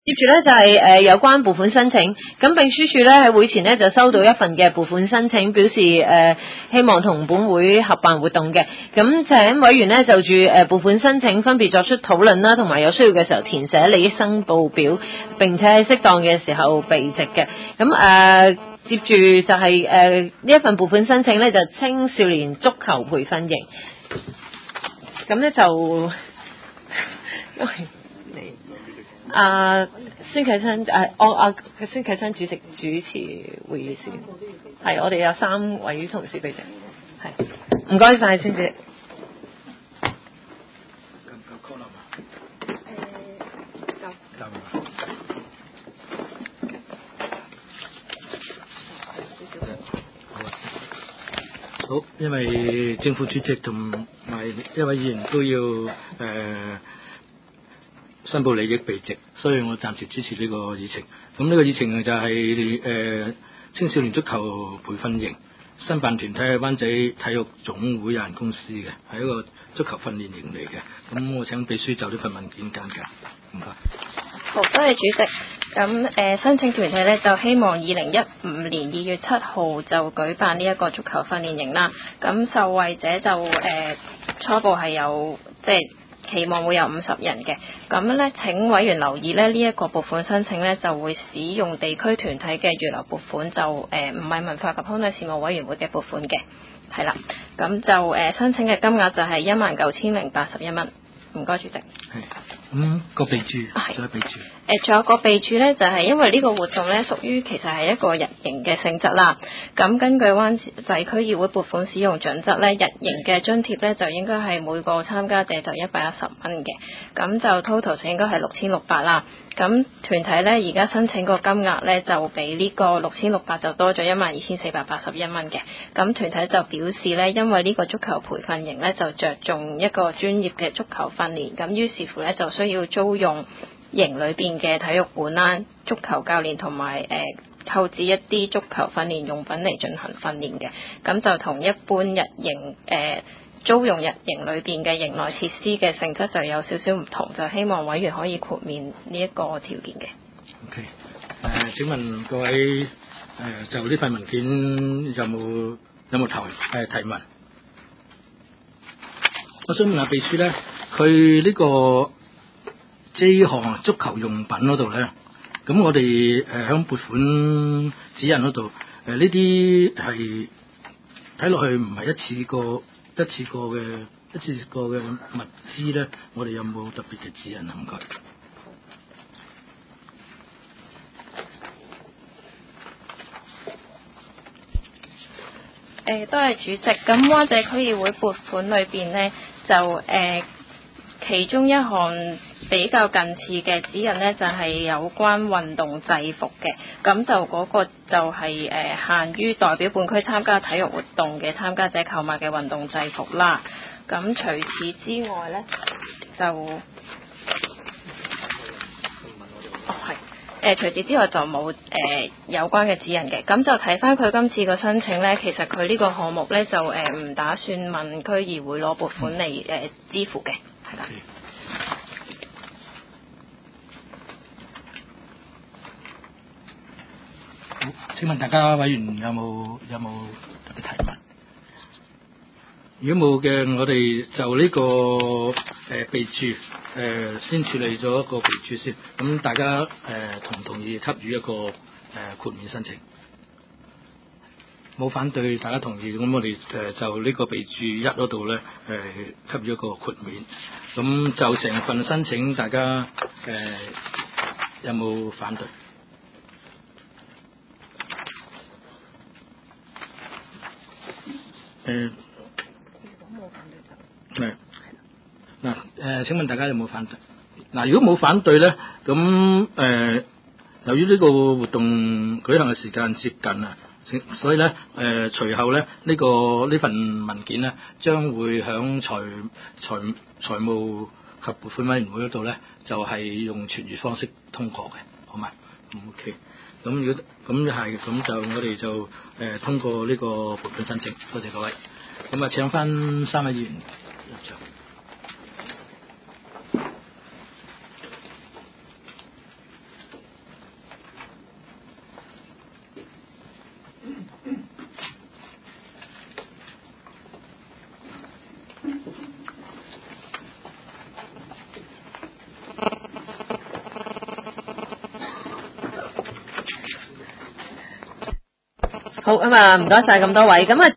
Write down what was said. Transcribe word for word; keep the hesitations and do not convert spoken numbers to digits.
接住咧就係、是、誒、呃、有關撥款申請，咁秘書處咧喺會前呢就收到一份嘅撥款申請，表示誒、呃、希望同本會合辦活動嘅，咁請委員呢就住誒撥款申請分別作出討論啦，同埋有需要嘅時候填寫利益申報表，並且喺適當嘅時候備席嘅，咁誒、呃、接住就係誒呢一份撥款申請咧就青少年足球培訓營，咁咧就因為你。啊，孫啟昌誒，我啊孫啟昌主席主持會議先，係我哋有三位同事備席，係唔該晒孫主席。 夠唔夠 call 啦嘛？ 誒夠夠啦。好啊。好，因為政府主席同埋一位議員都要誒。呃申報利益備席，所以我暫時支持呢個議程。咁呢個議程就係、是、誒、呃、青少年足球培訓營，申辦團體係灣仔體育總會有限公司嘅，係一個足球訓練營嚟嘅。咁我請秘書就呢份文件簡介。唔該。 好，多謝主席。咁誒、呃、申請團體咧就希望二零一五年二月七號就舉辦呢一個足球訓練營啦。咁受惠者就誒、呃、初步係有即係。期望會有五十人嘅，咁咧請委員留意咧呢一、這個撥款申請咧就會使用地區團體嘅預留撥款，就誒唔係文化及康體事務委員會嘅撥款嘅，係啦，咁就誒、呃、申請嘅金額就係一萬九千零八十一蚊，唔該主席。係， 咁個備註，再備註。 誒，仲有個備註咧，就係、是、因為呢個活動咧屬於其實係一個日營嘅性質啦。咁根據灣仔區議會撥款使用準則咧，日營嘅津貼咧就應該係每個參加者就一百一十蚊嘅，咁就 total 就應該係六千六百啦。咁團體咧而家申請個金額咧就比呢個六千六百就多咗一萬二千四百八十一蚊嘅。咁團體就表示咧，因為呢個足球培訓營咧就着重一個專業嘅足球訓練，咁於是乎咧就需要租用營裏邊嘅體育館啦、足球教練同埋誒購置一啲足球訓練用品嚟進行訓練嘅。咁就同一般日營誒、呃、租用日營裏邊嘅營內設施嘅性質就有少少唔同，就希望委員可以豁免呢一個條件嘅。 OK，誒、呃、請問各位誒、呃、就呢份文件有冇有冇提誒提問？我想問下秘書咧，佢呢個呢項足球用品嗰度咧，咁我哋誒響撥款指引嗰度誒呢啲係睇落去唔係一次過一次過嘅一次過嘅物資咧，我哋有冇特別嘅指引啊？唔該。 誒，多謝主席。咁灣仔區議會撥款裏邊呢，就誒、呃、其中一項比較近似嘅指引呢，就係、是、有關運動制服嘅。咁就嗰個就係、是、誒、呃、限於代表本區參加體育活動嘅參加者購買嘅運動制服啦。咁除此之外呢，就哦係。誒、呃、除此之外就冇誒、呃、有關嘅指引嘅，咁就睇翻佢今次個申請呢，其實佢呢個項目呢，就誒唔、呃、打算問區議會攞撥款嚟誒、呃、支付嘅，係啦。 好，請問大家委員有冇有冇特別提問？如果冇嘅，我哋就呢、這個誒、呃、備註誒、呃、先處理咗一個備註先。咁大家誒、呃、同唔同意給予一個誒、呃、豁免申請？冇反對，大家同意。咁我哋誒、呃、就呢個備註一嗰度咧誒給予一個豁免。咁就成份申請，大家誒、呃、有冇反對？誒、呃。係嗱誒，請問大家有冇反對？嗱，如果冇反對咧，咁誒、呃，由於呢個活動舉行嘅時間接近啊，所以咧誒，隨後咧呢、這個呢份文件咧，將會響財財財務及撥款委員會嗰度咧，就係、是、用傳閱方式通過嘅，好嘛 ？OK，咁如果咁係咁就我哋就誒、呃、通過呢個撥款申請，多謝各位。咁啊，請翻三位議員。 好咁啊，唔該晒咁多位，咁啊。